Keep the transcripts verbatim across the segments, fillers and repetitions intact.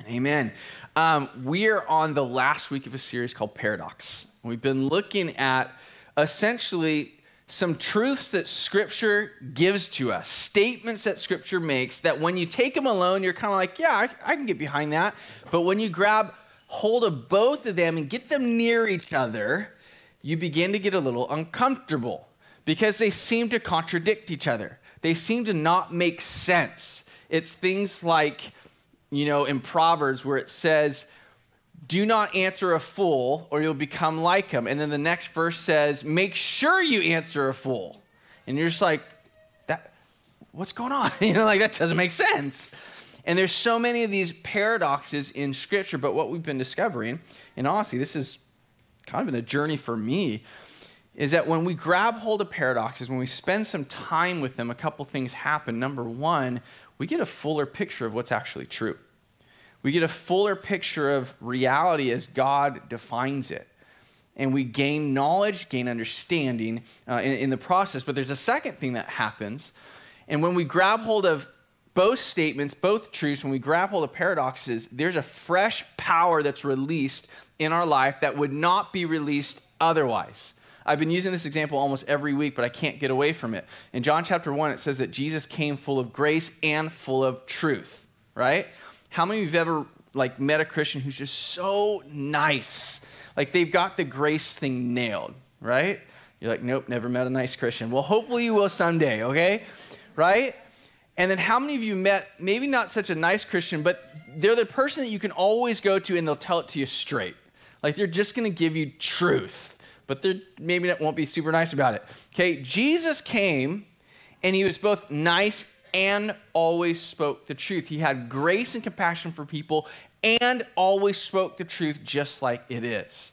Amen. Um, we are on the last week of a series called Paradox. We've been looking at essentially some truths that Scripture gives to us, statements that Scripture makes that when you take them alone, you're kind of like, yeah, I, I can get behind that. But when you grab hold of both of them and get them near each other, you begin to get a little uncomfortable because they seem to contradict each other. They seem to not make sense. It's things like, you know, in Proverbs where it says, do not answer a fool or you'll become like him. And then the next verse says, make sure you answer a fool. And you're just like, that, what's going on? You know, like that doesn't make sense. And there's so many of these paradoxes in Scripture, but what we've been discovering, and honestly, this is kind of been a journey for me, is that when we grab hold of paradoxes, when we spend some time with them, a couple things happen. Number one, we get a fuller picture of what's actually true. We get a fuller picture of reality as God defines it. And we gain knowledge, gain understanding uh, in, in the process. But there's a second thing that happens. And when we grab hold of both statements, both truths, when we grab hold of paradoxes, there's a fresh power that's released in our life that would not be released otherwise. I've been using this example almost every week, but I can't get away from it. In John chapter one, it says that Jesus came full of grace and full of truth, right? How many of you have ever like met a Christian who's just so nice? Like they've got the grace thing nailed, right? You're like, nope, never met a nice Christian. Well, hopefully you will someday, okay? Right? And then how many of you met maybe not such a nice Christian, but they're the person that you can always go to and they'll tell it to you straight. Like they're just going to give you truth. But they maybe not, won't be super nice about it. Okay, Jesus came, and he was both nice and always spoke the truth. He had grace and compassion for people and always spoke the truth just like it is.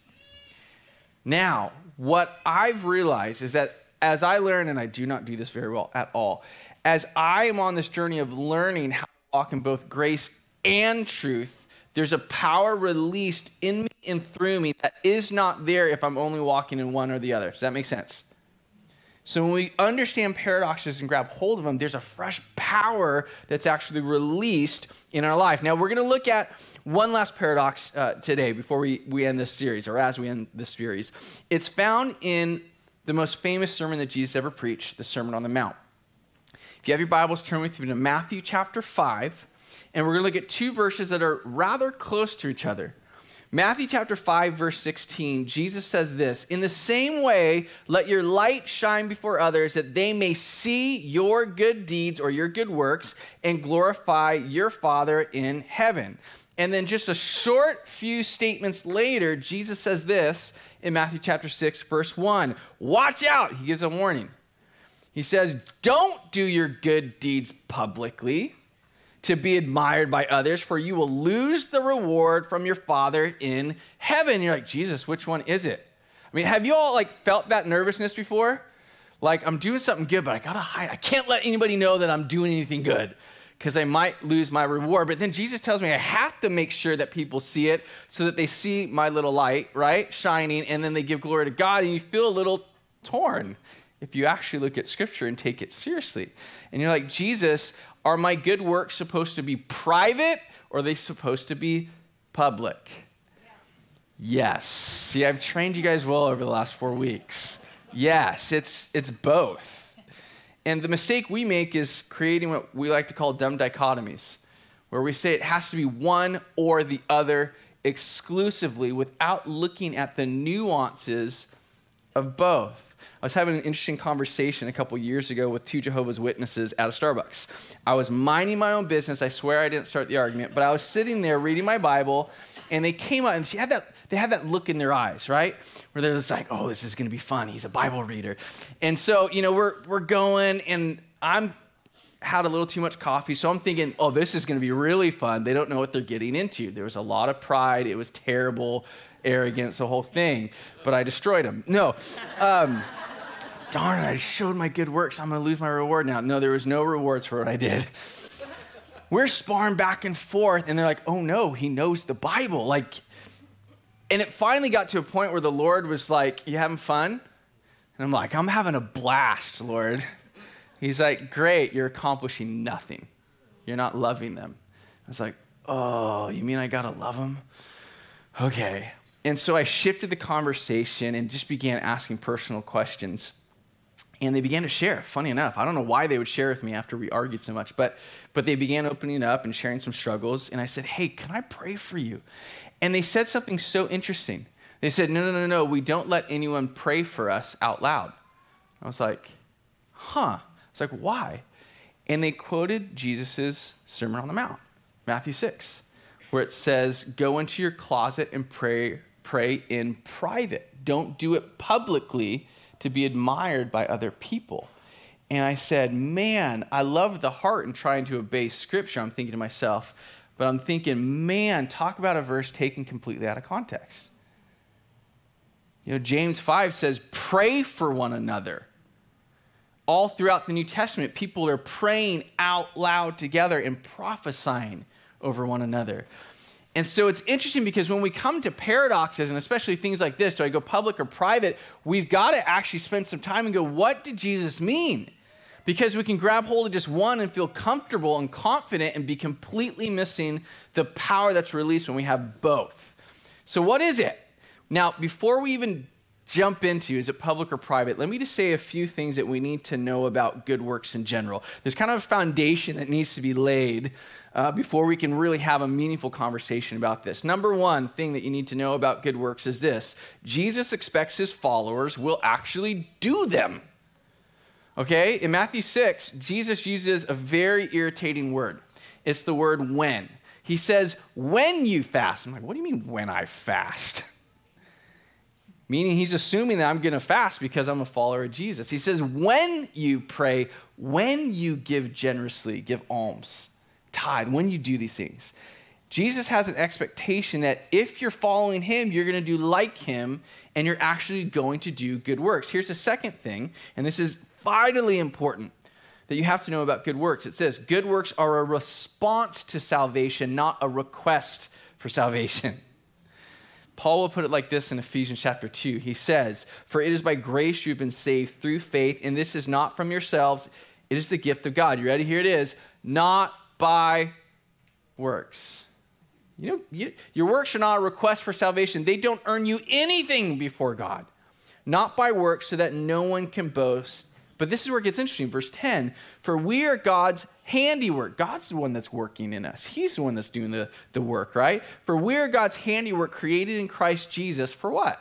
Now, what I've realized is that as I learn, and I do not do this very well at all, as I am on this journey of learning how to walk in both grace and truth, there's a power released in me and through me that is not there if I'm only walking in one or the other. Does that make sense? So when we understand paradoxes and grab hold of them, there's a fresh power that's actually released in our life. Now, we're going to look at one last paradox uh, today before we, we end this series, or as we end this series. It's found in the most famous sermon that Jesus ever preached, the Sermon on the Mount. If you have your Bibles, turn with me to Matthew chapter five. And we're going to look at two verses that are rather close to each other. Matthew chapter five, verse sixteen, Jesus says this, in the same way, let your light shine before others that they may see your good deeds or your good works and glorify your Father in heaven. And then just a short few statements later, Jesus says this in Matthew chapter six, verse one, watch out. He gives a warning. He says, don't do your good deeds publicly to be admired by others, for you will lose the reward from your Father in heaven. You're like, Jesus, which one is it? I mean, have you all like felt that nervousness before? Like, I'm doing something good, but I gotta hide. I can't let anybody know that I'm doing anything good because I might lose my reward. But then Jesus tells me I have to make sure that people see it so that they see my little light, right, shining, and then they give glory to God, and you feel a little torn if you actually look at Scripture and take it seriously. And you're like, Jesus, are my good works supposed to be private or are they supposed to be public? Yes. Yes. See, I've trained you guys well over the last four weeks. Yes, it's it's both. And the mistake we make is creating what we like to call dumb dichotomies, where we say it has to be one or the other exclusively without looking at the nuances of both. I was having an interesting conversation a couple years ago with two Jehovah's Witnesses at a Starbucks. I was minding my own business. I swear I didn't start the argument, but I was sitting there reading my Bible, and they came out and she had that, they had that look in their eyes, right? Where they're just like, oh, this is going to be fun. He's a Bible reader. And so, you know, we're we're going, and I'm had a little too much coffee, so I'm thinking, oh, this is going to be really fun. They don't know what they're getting into. There was a lot of pride. It was terrible, arrogance, the whole thing. But I destroyed them. No. Um, Darn it, I showed my good works. I'm going to lose my reward now. No, there was no rewards for what I did. We're sparring back and forth, and they're like, oh no, he knows the Bible. Like, and it finally got to a point where the Lord was like, you having fun? And I'm like, I'm having a blast, Lord. He's like, great, you're accomplishing nothing. You're not loving them. I was like, oh, you mean I got to love them? Okay. And so I shifted the conversation and just began asking personal questions. And they began to share, funny enough. I don't know why they would share with me after we argued so much, but, but they began opening up and sharing some struggles. And I said, hey, can I pray for you? And they said something so interesting. They said, no, no, no, no, we don't let anyone pray for us out loud. I was like, huh. I was like, why? And they quoted Jesus' Sermon on the Mount, Matthew six, where it says, go into your closet and pray, pray in private. Don't do it publicly to be admired by other people. And I said, man, I love the heart in trying to obey Scripture. I'm thinking to myself, but I'm thinking, man, talk about a verse taken completely out of context. You know, James five says, pray for one another. All throughout the New Testament, people are praying out loud together and prophesying over one another. And so it's interesting because when we come to paradoxes, and especially things like this, do I go public or private, we've got to actually spend some time and go, what did Jesus mean? Because we can grab hold of just one and feel comfortable and confident and be completely missing the power that's released when we have both. So what is it? Now, before we even jump into, is it public or private, let me just say a few things that we need to know about good works in general. There's kind of a foundation that needs to be laid uh, before we can really have a meaningful conversation about this. Number one thing that you need to know about good works is this: Jesus expects his followers will actually do them. Okay? In Matthew six, Jesus uses a very irritating word. It's the word when. He says, when you fast. I'm like, what do you mean when I fast? Meaning he's assuming that I'm going to fast because I'm a follower of Jesus. He says, when you pray, when you give generously, give alms, tithe, when you do these things. Jesus has an expectation that if you're following him, you're going to do like him, and you're actually going to do good works. Here's the second thing, and this is vitally important that you have to know about good works. It says, good works are a response to salvation, not a request for salvation. Paul will put it like this in Ephesians chapter two. He says, for it is by grace you've been saved through faith, and this is not from yourselves. It is the gift of God. You ready? Here it is. Not by works. You know, you, your works are not a request for salvation. They don't earn you anything before God. Not by works, so that no one can boast. But this is where it gets interesting. Verse ten, for we are God's handiwork. God's the one that's working in us. He's the one that's doing the, the work, right? For we are God's handiwork created in Christ Jesus for what?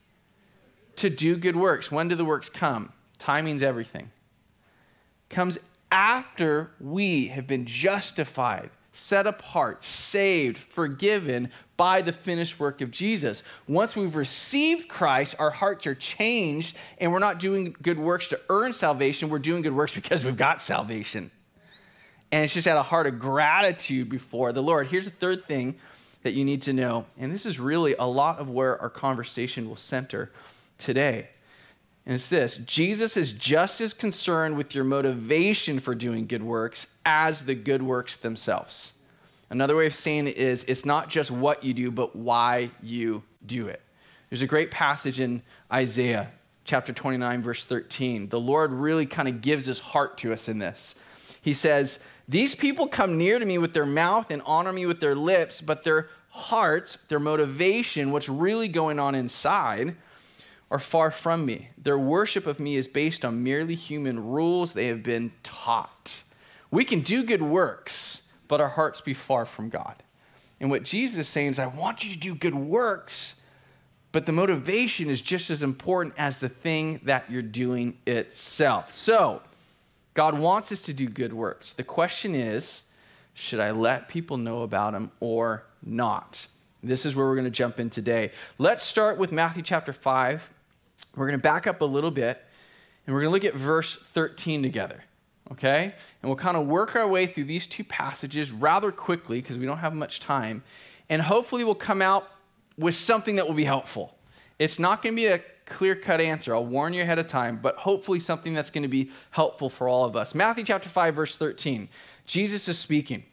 To do good works. When do the works come? Timing's everything. Comes after we have been justified, set apart, saved, forgiven by the finished work of Jesus. Once we've received Christ, our hearts are changed, and we're not doing good works to earn salvation. We're doing good works because we've got salvation. And it's just out of a heart of gratitude before the Lord. Here's the third thing that you need to know, and this is really a lot of where our conversation will center today. And it's this: Jesus is just as concerned with your motivation for doing good works as the good works themselves. Another way of saying it is, it's not just what you do, but why you do it. There's a great passage in Isaiah chapter twenty-nine, verse thirteen. The Lord really kind of gives his heart to us in this. He says, these people come near to me with their mouth and honor me with their lips, but their hearts, their motivation, what's really going on inside, are far from me. Their worship of me is based on merely human rules they have been taught. We can do good works, but our hearts be far from God. And what Jesus is saying is, I want you to do good works, but the motivation is just as important as the thing that you're doing itself. So, God wants us to do good works. The question is, should I let people know about them or not? This is where we're going to jump in today. Let's start with Matthew chapter five. We're going to back up a little bit, and we're going to look at verse thirteen together, okay? And we'll kind of work our way through these two passages rather quickly because we don't have much time, and hopefully we'll come out with something that will be helpful. It's not going to be a clear-cut answer. I'll warn you ahead of time, but hopefully something that's going to be helpful for all of us. Matthew chapter five, verse thirteen. Jesus is speaking.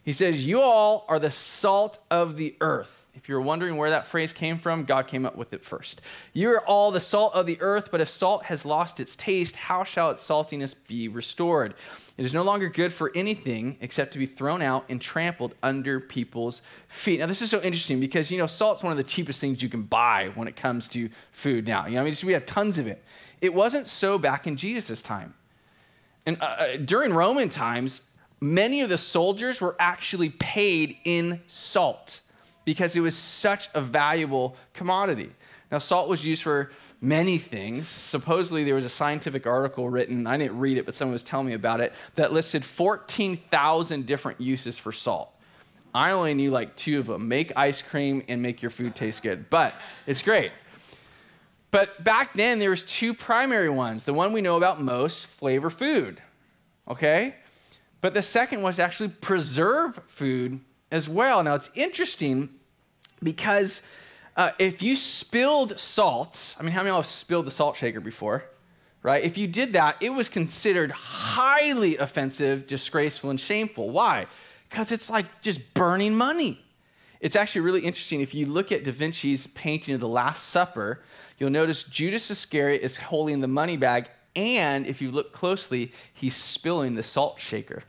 He says, you all are the salt of the earth. If you're wondering where that phrase came from, God came up with it first. You are all the salt of the earth, but if salt has lost its taste, how shall its saltiness be restored? It is no longer good for anything except to be thrown out and trampled under people's feet. Now, this is so interesting because, you know, salt's one of the cheapest things you can buy when it comes to food now. You know, I mean, we have tons of it. It wasn't so back in Jesus' time. And uh, during Roman times, many of the soldiers were actually paid in salt because it was such a valuable commodity. Now, salt was used for many things. Supposedly, there was a scientific article written, I didn't read it, but someone was telling me about it, that listed fourteen thousand different uses for salt. I only knew like two of them, make ice cream and make your food taste good, but it's great. But back then, there was two primary ones. The one we know about most, flavor food, okay? But the second was actually preserve food as well. Now, it's interesting because uh, if you spilled salt, I mean, how many of y'all have spilled the salt shaker before, right? If you did that, it was considered highly offensive, disgraceful, and shameful. Why? Because it's like just burning money. It's actually really interesting. If you look at Da Vinci's painting of the Last Supper, you'll notice Judas Iscariot is holding the money bag, and if you look closely, he's spilling the salt shaker.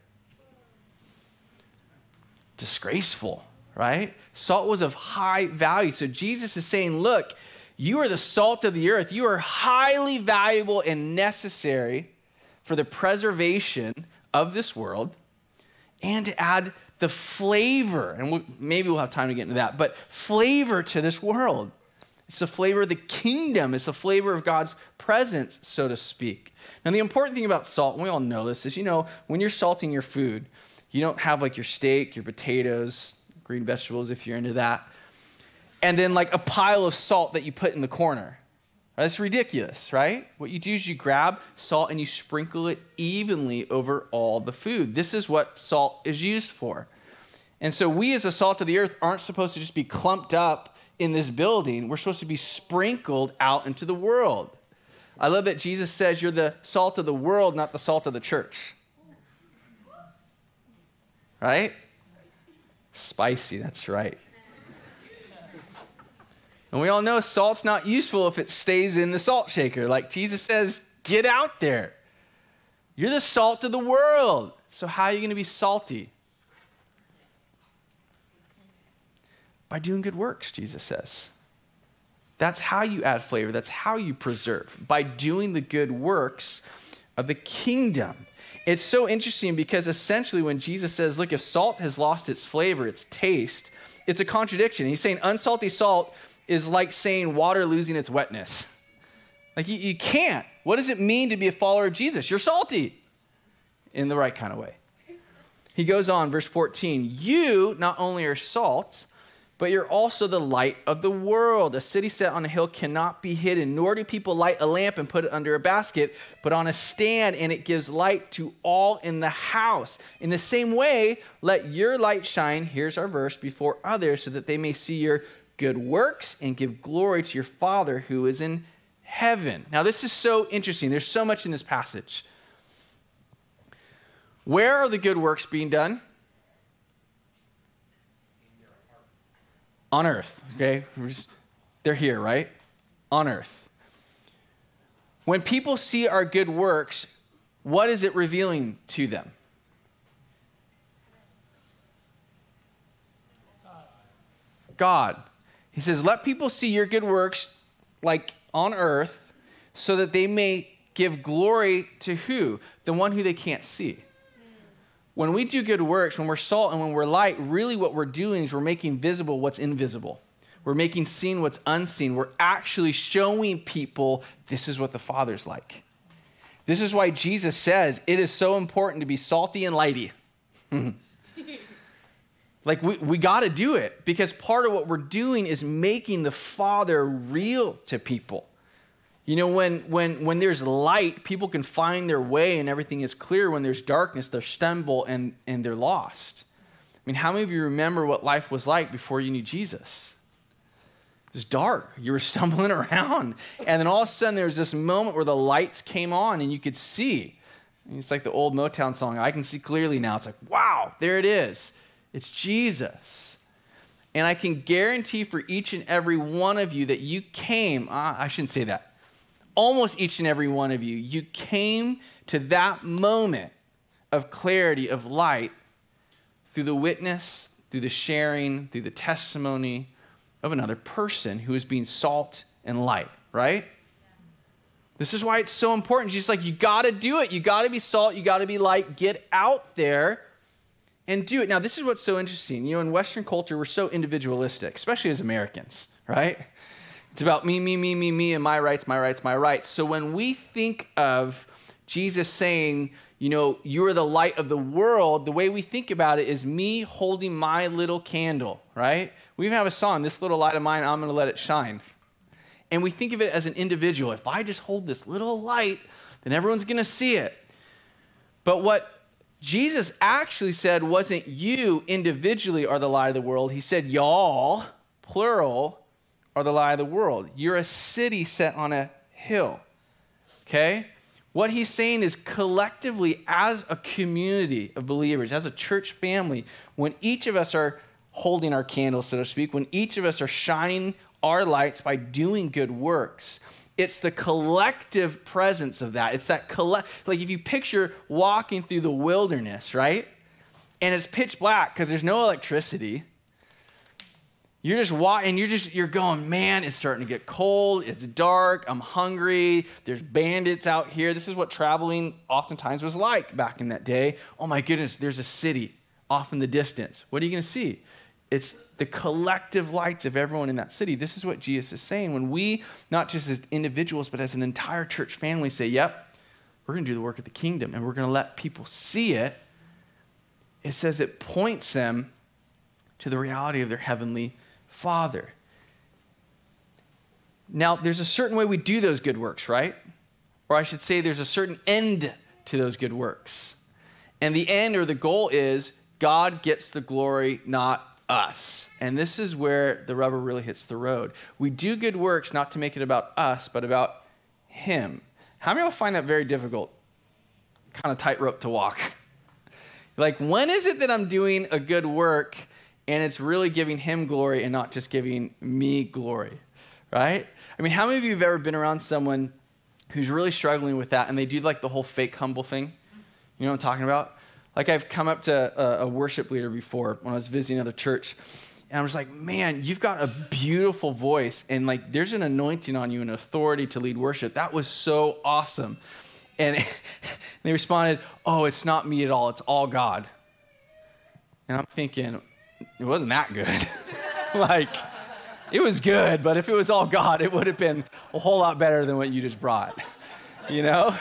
Disgraceful, right? Salt was of high value. So Jesus is saying, look, you are the salt of the earth. You are highly valuable and necessary for the preservation of this world and to add the flavor, and we'll, maybe we'll have time to get into that, but flavor to this world. It's the flavor of the kingdom. It's the flavor of God's presence, so to speak. Now, the important thing about salt, and we all know this, is, you know, when you're salting your food, you don't have like your steak, your potatoes, green vegetables if you're into that, and then like a pile of salt that you put in the corner. That's ridiculous, right? What you do is you grab salt and you sprinkle it evenly over all the food. This is what salt is used for. And so we as the salt of the earth aren't supposed to just be clumped up in this building. We're supposed to be sprinkled out into the world. I love that Jesus says you're the salt of the world, not the salt of the church. Right? Spicy, that's right. And we all know salt's not useful if it stays in the salt shaker. Like Jesus says, get out there. You're the salt of the world. So how are you going to be salty? By doing good works, Jesus says. That's how you add flavor. That's how you preserve. By doing the good works of the kingdom. It's so interesting because essentially when Jesus says, look, if salt has lost its flavor, its taste, it's a contradiction. He's saying unsalty salt is like saying water losing its wetness. Like you, you can't. What does it mean to be a follower of Jesus? You're salty in the right kind of way. He goes on, verse fourteen, you not only are salt, but you're also the light of the world. A city set on a hill cannot be hidden, nor do people light a lamp and put it under a basket, but on a stand, and it gives light to all in the house. In the same way, let your light shine, here's our verse, before others, so that they may see your good works and give glory to your Father who is in heaven. Now, this is so interesting. There's so much in this passage. Where are the good works being done? On earth, okay? They're here, right? On earth. When people see our good works, what is it revealing to them? God. He says, let people see your good works like on earth so that they may give glory to who? The one who they can't see. When we do good works, when we're salt and when we're light, really what we're doing is we're making visible what's invisible. We're making seen what's unseen. We're actually showing people this is what the Father's like. This is why Jesus says it is so important to be salty and lighty. Like we, we got to do it because part of what we're doing is making the Father real to people. You know, when, when, when there's light, people can find their way and everything is clear. When there's darkness, they stumble and, and they're lost. I mean, how many of you remember what life was like before you knew Jesus? It was dark. You were stumbling around. And then all of a sudden there was this moment where the lights came on and you could see. It's like the old Motown song, I can see clearly now. It's like, wow, there it is. It's Jesus. And I can guarantee for each and every one of you that you came, uh, I shouldn't say that, almost each and every one of you, you came to that moment of clarity, of light, through the witness, through the sharing, through the testimony of another person who is being salt and light, right? This is why it's so important. She's like, you got to do it. You got to be salt. You got to be light. Get out there and do it. Now, this is what's so interesting. You know, in Western culture, we're so individualistic, especially as Americans, right? It's about me, me, me, me, me, and my rights, my rights, my rights. So when we think of Jesus saying, you know, you are the light of the world, the way we think about it is me holding my little candle, right? We even have a song, this little light of mine, I'm going to let it shine. And we think of it as an individual. If I just hold this little light, then everyone's going to see it. But what Jesus actually said wasn't you individually are the light of the world. He said y'all, plural, are the light of the world. You're a city set on a hill, okay? What he's saying is collectively as a community of believers, as a church family, when each of us are holding our candle, so to speak, when each of us are shining our lights by doing good works, it's the collective presence of that. It's that collect, like if you picture walking through the wilderness, right? And it's pitch black because there's no electricity. You're just walking, and you're just, you're going, man, it's starting to get cold. It's dark. I'm hungry. There's bandits out here. This is what traveling oftentimes was like back in that day. Oh my goodness, there's a city off in the distance. What are you going to see? It's the collective lights of everyone in that city. This is what Jesus is saying. When we, not just as individuals, but as an entire church family say, yep, we're going to do the work of the kingdom, and we're going to let people see it, it says it points them to the reality of their heavenly Father. Now, there's a certain way we do those good works, right? Or I should say there's a certain end to those good works. And the end or the goal is God gets the glory, not us. And this is where the rubber really hits the road. We do good works not to make it about us, but about him. How many of you find that very difficult? Kind of tightrope to walk. Like, when is it that I'm doing a good work and it's really giving him glory and not just giving me glory, right? I mean, how many of you have ever been around someone who's really struggling with that and they do like the whole fake humble thing? You know what I'm talking about? Like, I've come up to a, a worship leader before when I was visiting another church, and I was like, man, you've got a beautiful voice, and like there's an anointing on you and authority to lead worship. That was so awesome. And they responded, oh, it's not me at all. It's all God. And I'm thinking, it wasn't that good. Like, it was good, but if it was all God, it would have been a whole lot better than what you just brought, you know?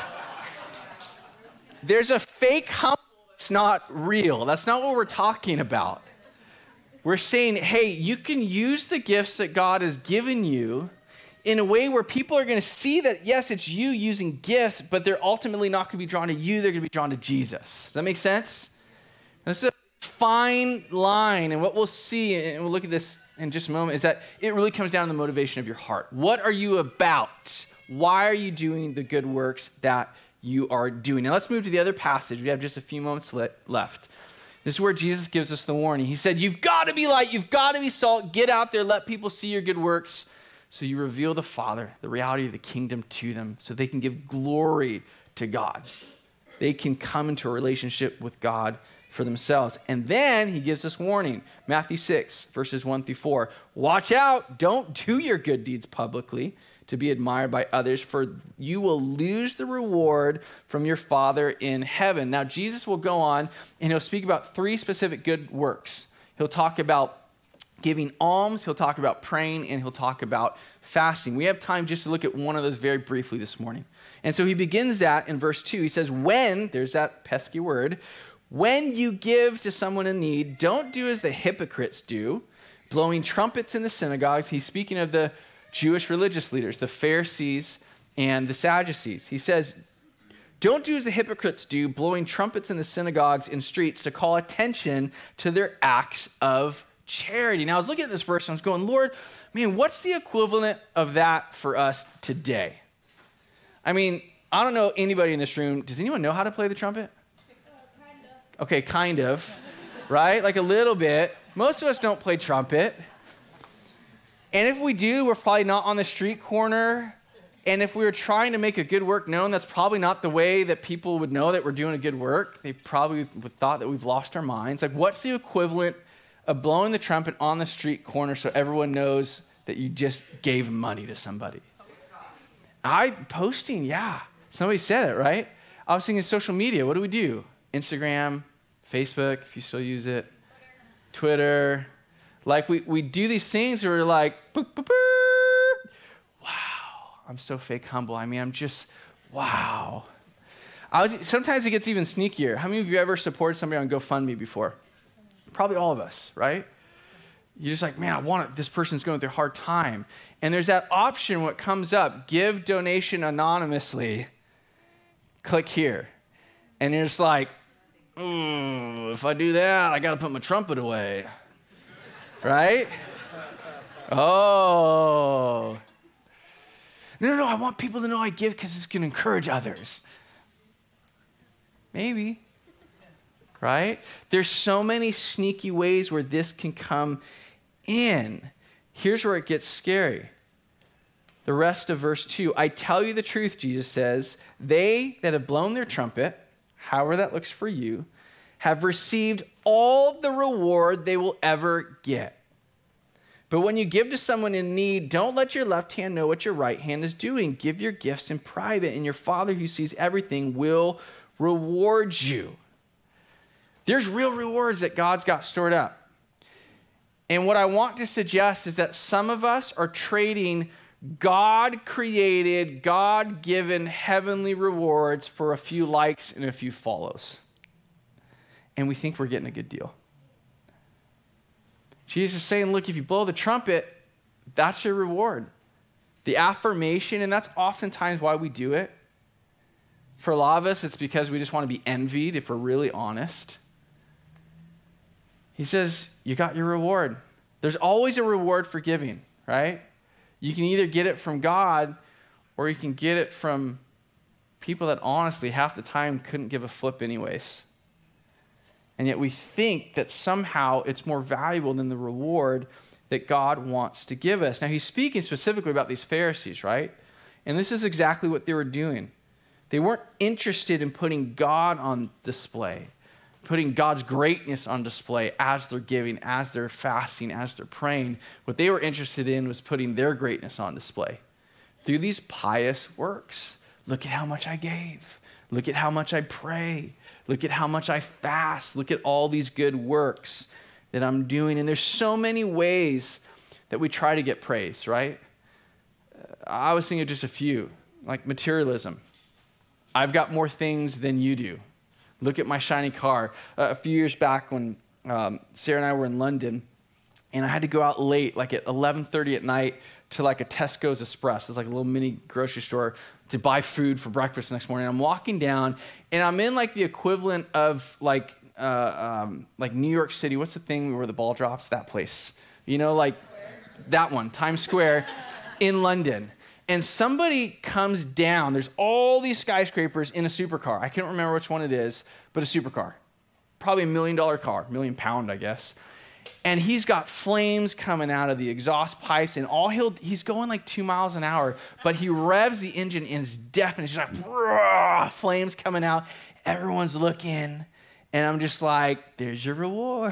There's a fake humble that's not real. That's not what we're talking about. We're saying, hey, you can use the gifts that God has given you in a way where people are going to see that, yes, it's you using gifts, but they're ultimately not going to be drawn to you. They're going to be drawn to Jesus. Does that make sense? This is a fine line, and what we'll see, and we'll look at this in just a moment, is that it really comes down to the motivation of your heart. What are you about? Why are you doing the good works that you are doing? Now let's move to the other passage. We have just a few moments le- left. This is where Jesus gives us the warning. He said, you've got to be light. You've got to be salt. Get out there. Let people see your good works. So you reveal the Father, the reality of the kingdom to them so they can give glory to God. They can come into a relationship with God for themselves. And then he gives us warning. Matthew six, verses one through four. Watch out. Don't do your good deeds publicly to be admired by others, for you will lose the reward from your Father in heaven. Now, Jesus will go on and he'll speak about three specific good works. He'll talk about giving alms, he'll talk about praying, and he'll talk about fasting. We have time just to look at one of those very briefly this morning. And so he begins that in verse two. He says, when, there's that pesky word, when you give to someone in need, don't do as the hypocrites do, blowing trumpets in the synagogues. He's speaking of the Jewish religious leaders, the Pharisees and the Sadducees. He says, don't do as the hypocrites do, blowing trumpets in the synagogues and streets to call attention to their acts of charity. Now, I was looking at this verse and I was going, Lord, man, what's the equivalent of that for us today? I mean, I don't know anybody in this room. Does anyone know how to play the trumpet? Uh, kind of. Okay, kind of. right? Like a little bit. Most of us don't play trumpet. And if we do, we're probably not on the street corner. And if we were trying to make a good work known, that's probably not the way that people would know that we're doing a good work. They probably would thought that we've lost our minds. Like, what's the equivalent of blowing the trumpet on the street corner so everyone knows that you just gave money to somebody? I, posting, yeah. Somebody said it, right? I was thinking social media. What do we do? Instagram, Facebook, if you still use it, Twitter. Like, we, we do these things where we're like, boop, boop, boop. Wow, I'm so fake humble. I mean, I'm just, wow. I was, sometimes it gets even sneakier. How many of you ever supported somebody on GoFundMe before? Probably all of us, right? You're just like, man, I want it. This person's going through a hard time. And there's that option, what comes up, give donation anonymously. Click here. And you're just like, mm, if I do that, I got to put my trumpet away. Right? Oh. No, no, no, I want people to know I give because it's going to encourage others. Maybe. Right? There's so many sneaky ways where this can come in. Here's where it gets scary. The rest of verse two. I tell you the truth, Jesus says, they that have blown their trumpet, however that looks for you, have received all the reward they will ever get. But when you give to someone in need, don't let your left hand know what your right hand is doing. Give your gifts in private, and your Father who sees everything will reward you. There's real rewards that God's got stored up. And what I want to suggest is that some of us are trading God-created, God-given heavenly rewards for a few likes and a few follows. And we think we're getting a good deal. Jesus is saying, look, if you blow the trumpet, that's your reward. The affirmation, and that's oftentimes why we do it. For a lot of us, it's because we just want to be envied, if we're really honest. He says, you got your reward. There's always a reward for giving, right? You can either get it from God, or you can get it from people that honestly half the time couldn't give a flip anyways. And yet we think that somehow it's more valuable than the reward that God wants to give us. Now, he's speaking specifically about these Pharisees, right? And this is exactly what they were doing. They weren't interested in putting God on display, putting God's greatness on display as they're giving, as they're fasting, as they're praying. What they were interested in was putting their greatness on display through these pious works. Look at how much I gave. Look at how much I pray. Look at how much I fast. Look at all these good works that I'm doing. And there's so many ways that we try to get praise, right? I was thinking of just a few, like materialism. I've got more things than you do. Look at my shiny car. Uh, a few years back when um, Sarah and I were in London, and I had to go out late, like at eleven thirty at night, to like a Tesco's Express. It's like a little mini grocery store to buy food for breakfast the next morning. I'm walking down, and I'm in like the equivalent of like uh, um, like New York City. What's the thing where the ball drops? That place. You know, like that one, Times Square in London. And somebody comes down. There's all these skyscrapers in a supercar. I can't remember which one it is, but a supercar. Probably a million dollar car, million pound, I guess. And he's got flames coming out of the exhaust pipes, and all he'll, he's going like two miles an hour, but he revs the engine and it's deafening. It's just like, flames coming out. Everyone's looking, and I'm just like, there's your reward.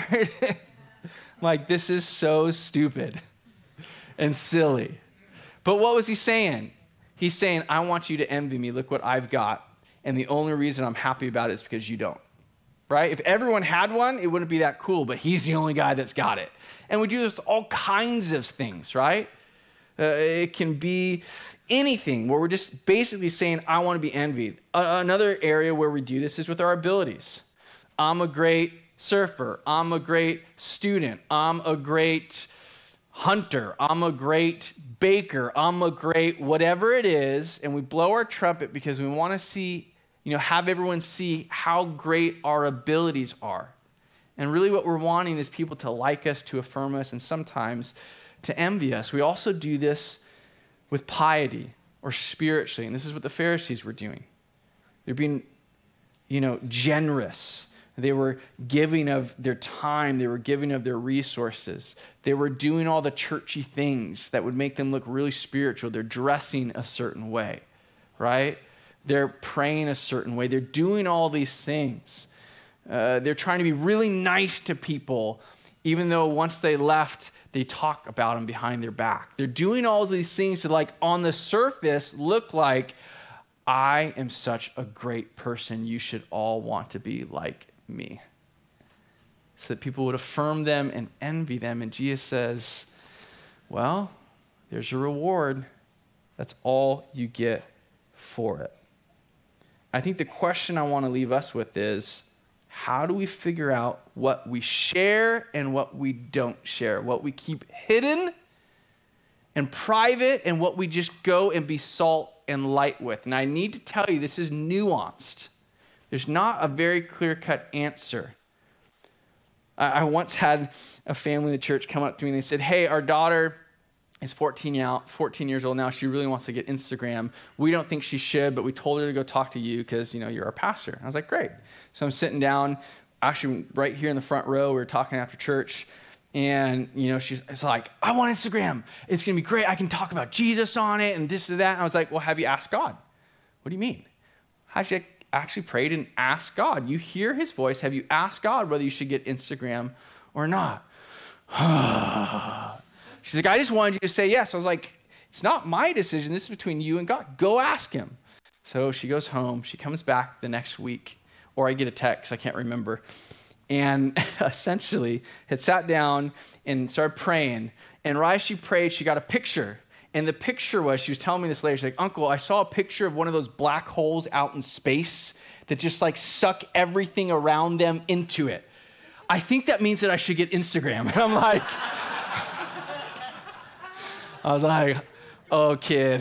Like, this is so stupid and silly. But what was he saying? He's saying, I want you to envy me. Look what I've got. And the only reason I'm happy about it is because you don't. Right? If everyone had one, it wouldn't be that cool, but he's the only guy that's got it. And we do this with all kinds of things, right? Uh, it can be anything where we're just basically saying, I want to be envied. Uh, another area where we do this is with our abilities. I'm a great surfer. I'm a great student. I'm a great hunter. I'm a great baker. I'm a great whatever it is. And we blow our trumpet because we want to see, you know, have everyone see how great our abilities are. And really what we're wanting is people to like us, to affirm us, and sometimes to envy us. We also do this with piety or spiritually. And this is what the Pharisees were doing. They're being, you know, generous. They were giving of their time. They were giving of their resources. They were doing all the churchy things that would make them look really spiritual. They're dressing a certain way, right? They're praying a certain way. They're doing all these things. Uh, they're trying to be really nice to people, even though once they left, they talk about them behind their back. They're doing all these things to, like, on the surface, look like, I am such a great person. You should all want to be like me. So that people would affirm them and envy them. And Jesus says, well, there's your reward. That's all you get for it. I think the question I want to leave us with is, how do we figure out what we share and what we don't share? What we keep hidden and private and what we just go and be salt and light with. And I need to tell you, this is nuanced. There's not a very clear-cut answer. I, I once had a family in the church come up to me and they said, hey, our daughter is fourteen, now, fourteen years old now. She really wants to get Instagram. We don't think she should, but we told her to go talk to you because, you know, you're our pastor. I was like, great. So I'm sitting down, actually right here in the front row. We were talking after church. And, you know, she's it's like, I want Instagram. It's going to be great. I can talk about Jesus on it and this and that. And I was like, well, have you asked God? What do you mean? Have you actually prayed and asked God? You hear his voice. Have you asked God whether you should get Instagram or not? She's like, I just wanted you to say yes. I was like, it's not my decision. This is between you and God. Go ask him. So she goes home. She comes back the next week. Or I get a text. I can't remember. And essentially had sat down and started praying. And right as she prayed, she got a picture. And the picture was, she was telling me this later, she's like, Uncle, I saw a picture of one of those black holes out in space that just like suck everything around them into it. I think that means that I should get Instagram. And I'm like, I was like, oh, kid,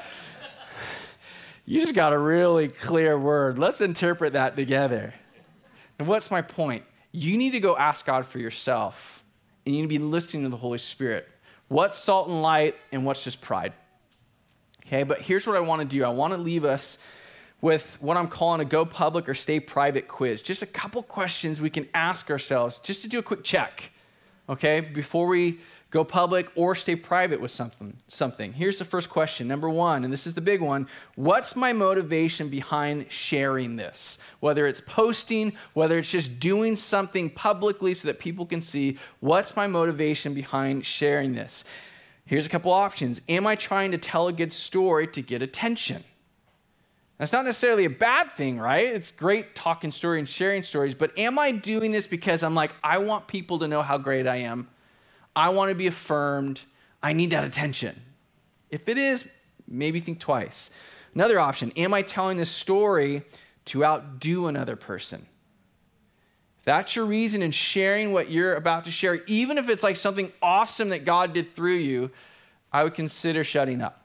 you just got a really clear word. Let's interpret that together. And what's my point? You need to go ask God for yourself, and you need to be listening to the Holy Spirit. What's salt and light, and what's just pride? Okay, but here's what I want to do. I want to leave us with what I'm calling a go public or stay private quiz. Just a couple questions we can ask ourselves just to do a quick check, okay, before we go public or stay private with something. Something. Here's the first question. Number one, and this is the big one. What's my motivation behind sharing this? Whether it's posting, whether it's just doing something publicly so that people can see, what's my motivation behind sharing this? Here's a couple options. Am I trying to tell a good story to get attention? That's not necessarily a bad thing, right? It's great talking story and sharing stories, but am I doing this because I'm like, I want people to know how great I am? I want to be affirmed. I need that attention. If it is, maybe think twice. Another option, am I telling this story to outdo another person? If that's your reason in sharing what you're about to share, even if it's like something awesome that God did through you, I would consider shutting up.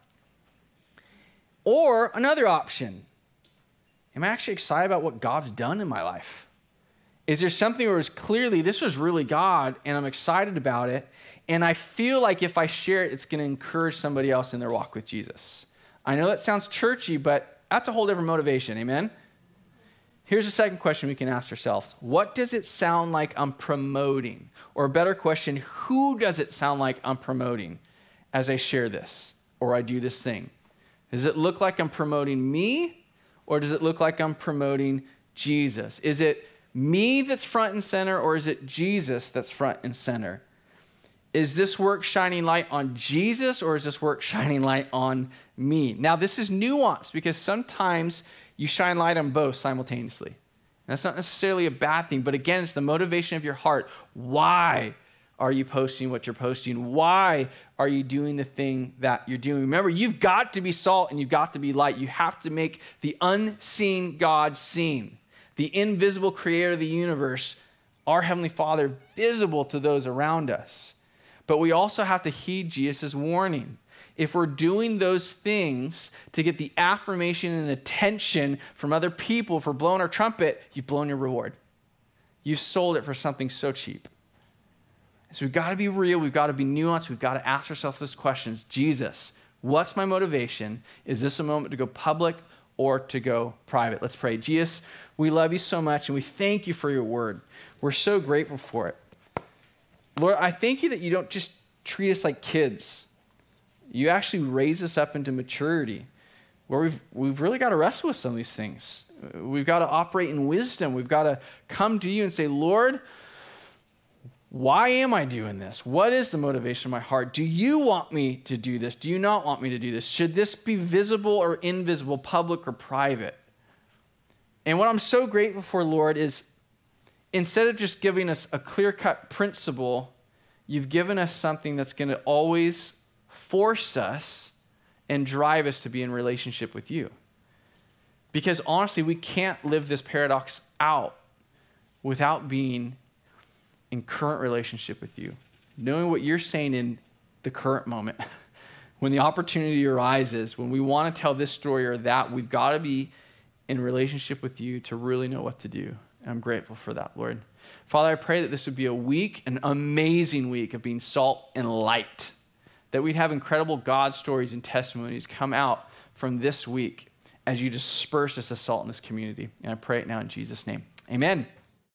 Or another option, am I actually excited about what God's done in my life? Is there something where it's clearly, this was really God, and I'm excited about it, and I feel like if I share it, it's going to encourage somebody else in their walk with Jesus? I know that sounds churchy, but that's a whole different motivation, amen? Here's the second question we can ask ourselves. What does it sound like I'm promoting? Or a better question, who does it sound like I'm promoting as I share this or I do this thing? Does it look like I'm promoting me, or does it look like I'm promoting Jesus? Is it me that's front and center, or is it Jesus that's front and center? Is this work shining light on Jesus, or is this work shining light on me? Now, this is nuanced because sometimes you shine light on both simultaneously. That's not necessarily a bad thing, but again, it's the motivation of your heart. Why are you posting what you're posting? Why are you doing the thing that you're doing? Remember, you've got to be salt and you've got to be light. You have to make the unseen God seen. The invisible creator of the universe, our Heavenly Father, visible to those around us. But we also have to heed Jesus' warning. If we're doing those things to get the affirmation and attention from other people for blowing our trumpet, you've blown your reward. You've sold it for something so cheap. So we've got to be real. We've got to be nuanced. We've got to ask ourselves these questions. Jesus, what's my motivation? Is this a moment to go public or to go private. Let's pray. Jesus, we love you so much, and we thank you for your word. We're so grateful for it. Lord, I thank you that you don't just treat us like kids. You actually raise us up into maturity, where we've, we've really got to wrestle with some of these things. We've got to operate in wisdom. We've got to come to you and say, Lord, why am I doing this? What is the motivation of my heart? Do you want me to do this? Do you not want me to do this? Should this be visible or invisible, public or private? And what I'm so grateful for, Lord, is instead of just giving us a clear-cut principle, you've given us something that's going to always force us and drive us to be in relationship with you. Because honestly, we can't live this paradox out without being in current relationship with you, knowing what you're saying in the current moment. When the opportunity arises, when we want to tell this story or that, we've got to be in relationship with you to really know what to do. And I'm grateful for that, Lord. Father, I pray that this would be a week, an amazing week of being salt and light, that we'd have incredible God stories and testimonies come out from this week as you disperse us as salt in this community. And I pray it now in Jesus' name. Amen.